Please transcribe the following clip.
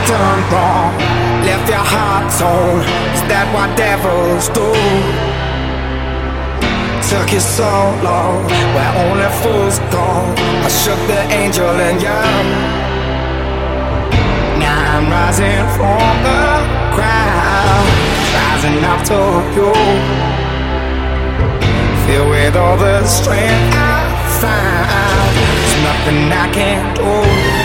done wrong? Left your heart torn. Is that what devils do? Took you so long, where only fools go. I shook the angel in you. Now I'm rising from the ground, rising up to you. Filled with all the strength I find, there's nothing I can't do.